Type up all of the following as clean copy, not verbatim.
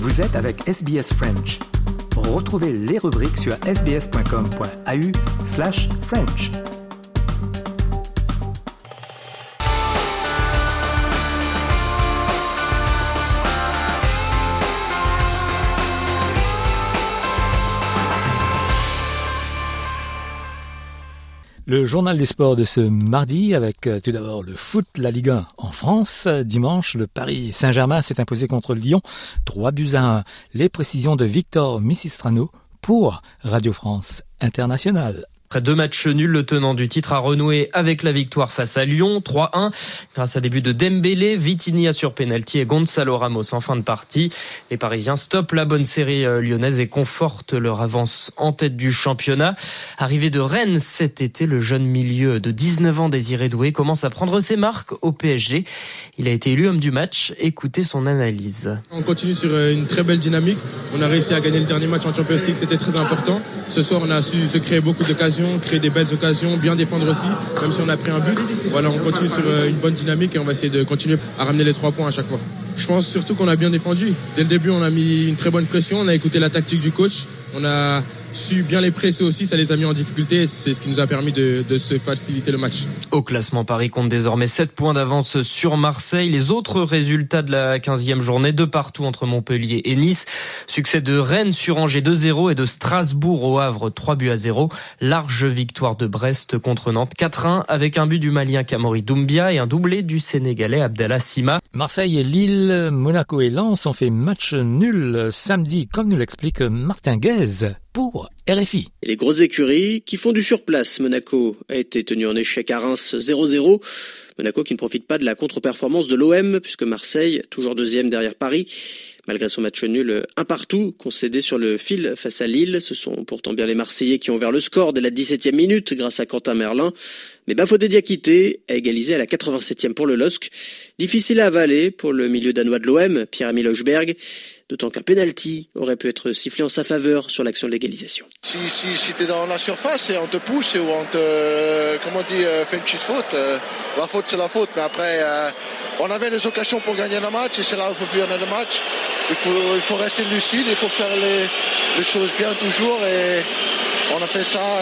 Vous êtes avec SBS French. Retrouvez les rubriques sur sbs.com.au/French. Le journal des sports de ce mardi avec tout d'abord le foot, la Ligue 1 en France. Dimanche, le Paris Saint-Germain s'est imposé contre Lyon, 3-1. Les précisions de Victor Misistrano pour Radio France Internationale. Après 2 matchs nuls, le tenant du titre a renoué avec la victoire face à Lyon, 3-1, grâce à des buts de Dembélé, Vitinha sur pénalty et Gonzalo Ramos en fin de partie. Les Parisiens stoppent la bonne série lyonnaise et confortent leur avance en tête du championnat. Arrivé de Rennes cet été, le jeune milieu de 19 ans Désiré Doué commence à prendre ses marques au PSG. Il a été élu homme du match. Écoutez son analyse. On continue sur une très belle dynamique. On a réussi à gagner le dernier match en Champions League, c'était très important. Ce soir, on a su se créer beaucoup d'occasions, créer des belles occasions, bien défendre aussi, même si on a pris un but. Voilà, on continue sur une bonne dynamique et on va essayer de continuer à ramener les 3 points à chaque fois. Je pense surtout qu'on a bien défendu. Dès le début, on a mis une très bonne pression, on a écouté la tactique du coach, on a su bien les presser aussi, ça les a mis en difficulté et c'est ce qui nous a permis de se faciliter le match. Au classement, Paris compte désormais 7 points d'avance sur Marseille. Les autres résultats de la 15e journée, de partout entre Montpellier et Nice. Succès de Rennes sur Angers 2-0 et de Strasbourg au Havre 3-0. Large victoire de Brest contre Nantes 4-1 avec un but du Malien Kamori Doumbia et un doublé du Sénégalais Abdallah Sima. Marseille et Lille, Monaco et Lens ont fait match nul samedi, comme nous l'explique Martin Guez pour RFI. Et les grosses écuries qui font du surplace. Monaco a été tenu en échec à Reims 0-0. Monaco qui ne profite pas de la contre-performance de l'OM puisque Marseille, toujours deuxième derrière Paris, malgré son match nul 1-1 concédé sur le fil face à Lille. Ce sont pourtant bien les Marseillais qui ont ouvert le score dès la 17e minute grâce à Quentin Merlin. Mais Bafodé Diakité a égalisé à la 87e pour le LOSC. Difficile à avaler pour le milieu danois de l'OM, Pierre-Emile Højbjerg, d'autant qu'un penalty aurait pu être sifflé en sa faveur sur l'action de l'égalisation. Si t'es dans la surface et on te pousse ou on te, fait une petite faute, la faute c'est la faute. Mais après, on avait les occasions pour gagner le match et c'est là où il faut finir le match. Il faut rester lucide, il faut faire les choses bien toujours et on a fait ça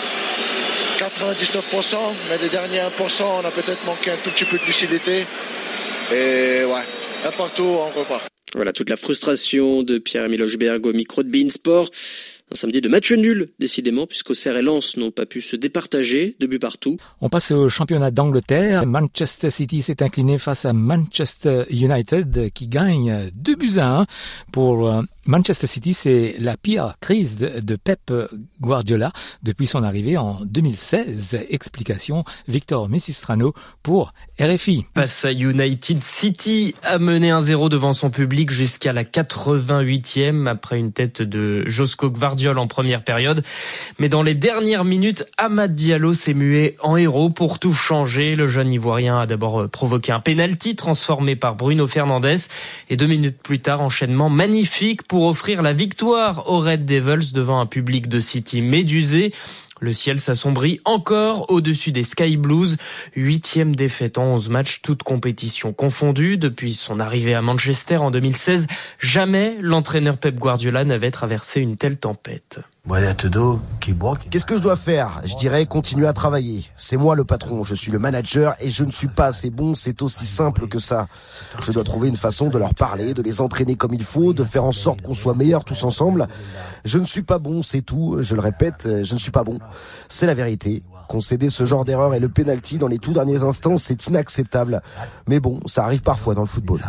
99%, mais les derniers 1%, on a peut-être manqué un tout petit peu de lucidité. Et ouais, 1-1, on repart. Voilà toute la frustration de Pierre-Emile Højbjerg au micro de beIN Sport. Un samedi de match nul, décidément, puisqu'Auxerre et Lens n'ont pas pu se départager, 2 buts partout. On passe au championnat d'Angleterre. Manchester City s'est incliné face à Manchester United qui gagne 2-1. Pour Manchester City, c'est la pire crise de Pep Guardiola depuis son arrivée en 2016. Explication Victor Misistrano pour RFI. Face à United, City a mené 1-0 devant son public jusqu'à la 88e après une tête de Josko Gvardiol en première période. Mais dans les dernières minutes, Amad Diallo s'est mué en héros pour tout changer. Le jeune Ivoirien a d'abord provoqué un penalty transformé par Bruno Fernandes et 2 minutes plus tard, enchaînement magnifique pour offrir la victoire aux Red Devils devant un public de City médusé. Le ciel s'assombrit encore au-dessus des Sky Blues. 8e défaite en 11 matchs, toutes compétitions confondues. Depuis son arrivée à Manchester en 2016, jamais l'entraîneur Pep Guardiola n'avait traversé une telle tempête. Qu'est-ce que je dois faire ? Je dirais continuer à travailler. C'est moi le patron, je suis le manager et je ne suis pas assez bon, c'est aussi simple que ça. Je dois trouver une façon de leur parler, de les entraîner comme il faut, de faire en sorte qu'on soit meilleurs tous ensemble. Je ne suis pas bon, c'est tout. Je le répète, je ne suis pas bon. C'est la vérité. Concéder ce genre d'erreur et le penalty dans les tout derniers instants, c'est inacceptable. Mais bon, ça arrive parfois dans le football.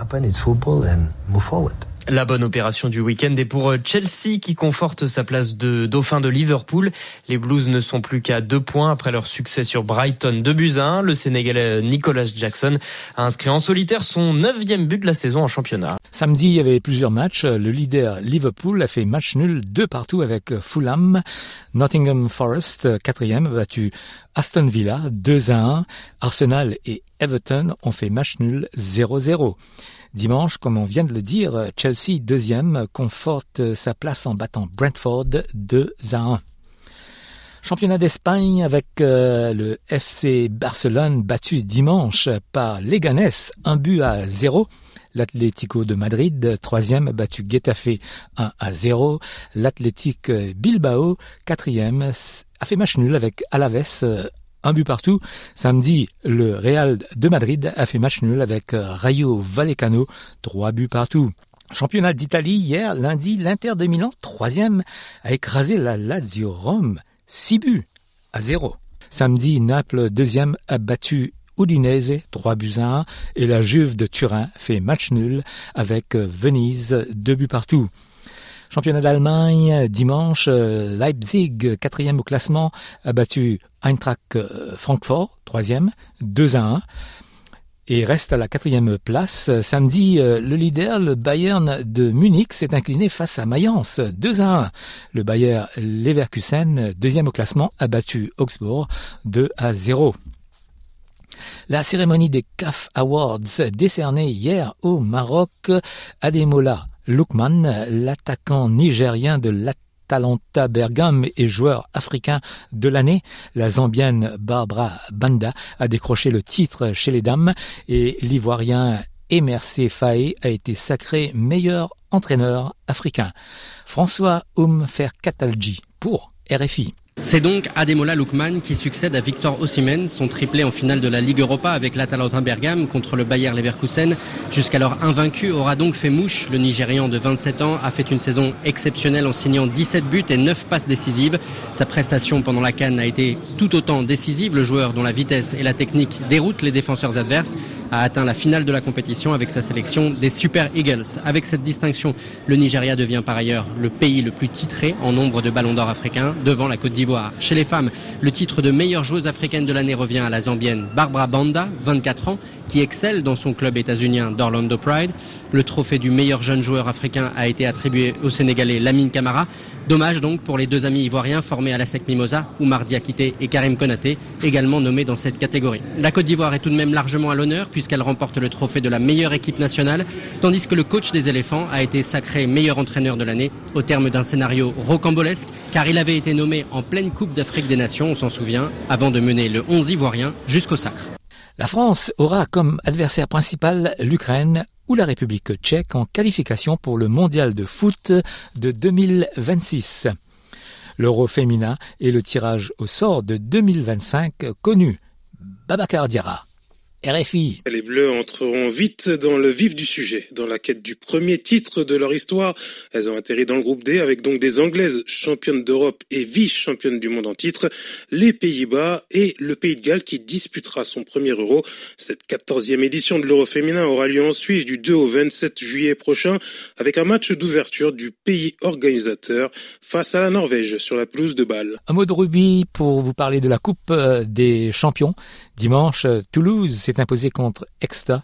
La bonne opération du week-end est pour Chelsea qui conforte sa place de dauphin de Liverpool. Les Blues ne sont plus qu'à 2 points après leur succès sur Brighton 2-1. Le Sénégalais Nicolas Jackson a inscrit en solitaire son 9e but de la saison en championnat. Samedi, il y avait plusieurs matchs. Le leader Liverpool a fait match nul 2-2 avec Fulham. Nottingham Forest, 4e, a battu Aston Villa 2-1. Arsenal et Everton ont fait match nul 0-0. Dimanche, comme on vient de le dire, Chelsea, 2e, conforte sa place en battant Brentford 2-1. Championnat d'Espagne avec le FC Barcelone battu dimanche par Leganés 1-0. L'Atlético de Madrid, 3e, a battu Getafe 1-0. L'Athletic Bilbao, 4e, a fait match nul avec Alaves, 1 but partout. Samedi, le Real de Madrid a fait match nul avec Rayo Vallecano, 3 buts partout. Championnat d'Italie, hier, lundi, l'Inter de Milan, 3e, a écrasé la Lazio Rome, 6-0. Samedi, Naples, 2e, a battu Udinese, 3-1, et la Juve de Turin fait match nul avec Venise, 2 buts partout. Championnat d'Allemagne, dimanche, Leipzig, 4e au classement, a battu Eintracht Francfort, 3e, 2-1. Et reste à la 4e place. Samedi, le leader, le Bayern de Munich, s'est incliné face à Mayence, 2-1. Le Bayer Leverkusen, 2e au classement, a battu Augsbourg, 2-0. La cérémonie des CAF Awards décernée hier au Maroc, Ademola Lookman, l'attaquant nigérien de l'Atalanta Bergame et joueur africain de l'année. La Zambienne Barbara Banda a décroché le titre chez les dames et l'Ivoirien Emersé Faé a été sacré meilleur entraîneur africain. François Oumfer-Katalji pour RFI. C'est donc Ademola Lookman qui succède à Victor Osimhen, son triplé en finale de la Ligue Europa avec l'Atalanta Bergame contre le Bayer Leverkusen. Jusqu'alors invaincu, aura donc fait mouche. Le Nigérian de 27 ans a fait une saison exceptionnelle en signant 17 buts et 9 passes décisives. Sa prestation pendant la CAN a été tout autant décisive. Le joueur dont la vitesse et la technique déroutent les défenseurs adverses a atteint la finale de la compétition avec sa sélection des Super Eagles. Avec cette distinction, le Nigeria devient par ailleurs le pays le plus titré en nombre de ballons d'or africains devant la Côte d'Ivoire. Chez les femmes, le titre de meilleure joueuse africaine de l'année revient à la Zambienne Barbara Banda, 24 ans, qui excelle dans son club états-unien d'Orlando Pride. Le trophée du meilleur jeune joueur africain a été attribué au Sénégalais Lamine Camara. Dommage donc pour les deux amis ivoiriens formés à la SEC Mimosa, Oumar Diakité et Karim Konaté, également nommés dans cette catégorie. La Côte d'Ivoire est tout de même largement à l'honneur puisqu'elle remporte le trophée de la meilleure équipe nationale, tandis que le coach des éléphants a été sacré meilleur entraîneur de l'année au terme d'un scénario rocambolesque, car il avait été nommé en pleine Coupe d'Afrique des Nations, on s'en souvient, avant de mener le 11 ivoirien jusqu'au sacre. La France aura comme adversaire principal l'Ukraine ou la République tchèque en qualification pour le mondial de foot de 2026. L'Euro féminin et le tirage au sort de 2025 connu. Babacar Diarra. RFI. Les Bleus entreront vite dans le vif du sujet. Dans la quête du premier titre de leur histoire, elles ont atterri dans le groupe D avec donc des Anglaises championnes d'Europe et vice-championnes du monde en titre, les Pays-Bas et le Pays de Galles qui disputera son premier Euro. Cette 14e édition de l'Euro féminin aura lieu en Suisse du 2 au 27 juillet prochain avec un match d'ouverture du pays organisateur face à la Norvège sur la pelouse de Bâle. Un mot de rugby pour vous parler de la Coupe des champions. Dimanche, Toulouse s'est imposé contre Exeter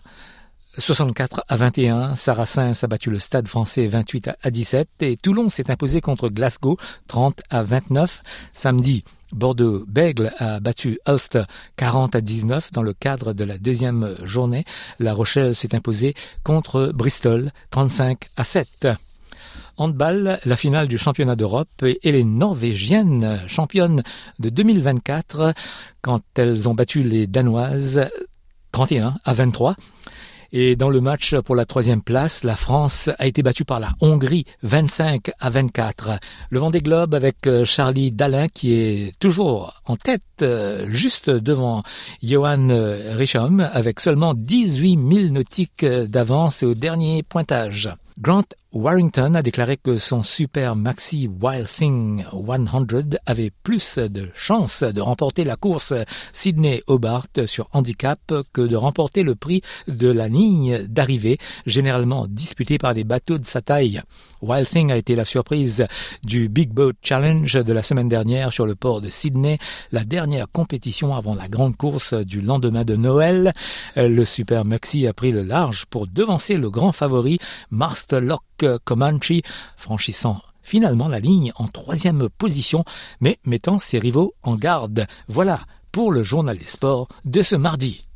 64-21. Saracens a battu le Stade Français 28-17 et Toulon s'est imposé contre Glasgow 30-29. Samedi, Bordeaux-Bègles a battu Ulster 40-19 dans le cadre de la deuxième journée. La Rochelle s'est imposée contre Bristol 35-7. Handball, la finale du championnat d'Europe et les Norvégiennes championnes de 2024 quand elles ont battu les Danoises 31-23. Et dans le match pour la 3e place, la France a été battue par la Hongrie 25-24. Le Vendée Globe avec Charlie Dalin qui est toujours en tête, juste devant Johan Richomme avec seulement 18 000 nautiques d'avance au dernier pointage. Grant Warrington a déclaré que son Super Maxi Wild Thing 100 avait plus de chances de remporter la course Sydney-Hobart sur handicap que de remporter le prix de la ligne d'arrivée, généralement disputé par des bateaux de sa taille. Wild Thing a été la surprise du Big Boat Challenge de la semaine dernière sur le port de Sydney, la dernière compétition avant la grande course du lendemain de Noël. Le Super Maxi a pris le large pour devancer le grand favori Master Lock Comanche, franchissant finalement la ligne en 3e position, mais mettant ses rivaux en garde. Voilà pour le journal des sports de ce mardi.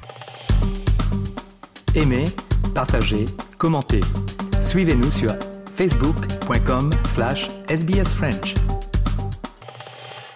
Aimez, partagez, commentez. Suivez-nous sur facebook.com/sbsfrench.